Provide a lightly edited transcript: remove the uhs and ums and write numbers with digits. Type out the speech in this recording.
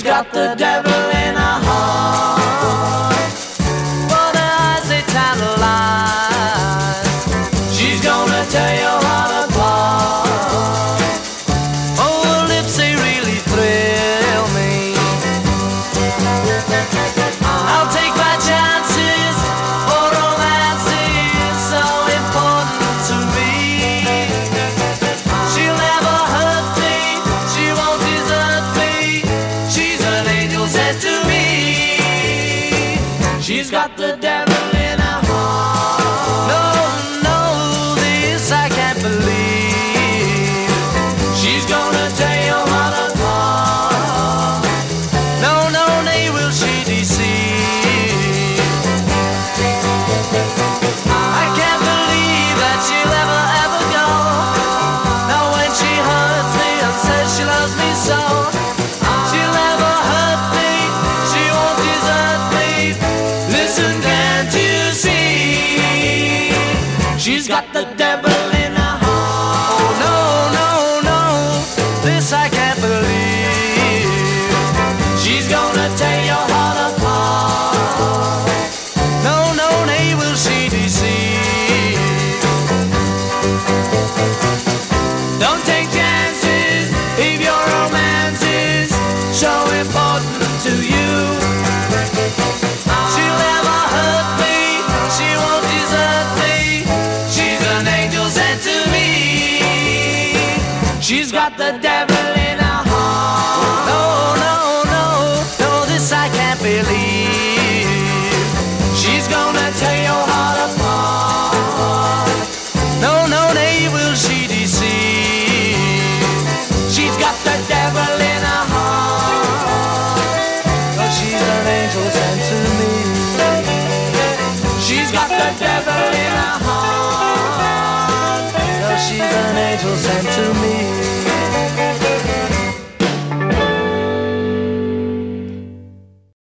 She's got the devil in her heart. For the eyes they tantalize. She's gonna tear your heart apart. Oh, her lips they really thrill me. I'll take my chances, for romance is so important to me. She'll never hurt me, she won't desert me. She's an angel sent to me. She's got the devil in her heart. No, no, this I can't believe. She's gonna tear your heart apart. No, no, nay, will she deceive. I can't believe that she'll ever, ever go. Now when she hurts me and says she loves me so, she'll never hurt me, she won't desert me. Listen, can't you see? She's got the devil in her heart. Oh no, no, no, this I can't believe. She's gonna tear your heart apart. No, no, nay, will she deceive. Don't take chances if your romance is so important to you. She'll never hurt me, she won't desert me. She's an angel sent to me. She's got the devil in her heart. No, no, no, no, this I can't believe. She's gonna tear your heart apart. No, no, nay, will she deceive. She's got the devil in her heart. 'Cause she's an angel sent to me. She's got the devil in her heart. 'Cause she's an angel sent to me.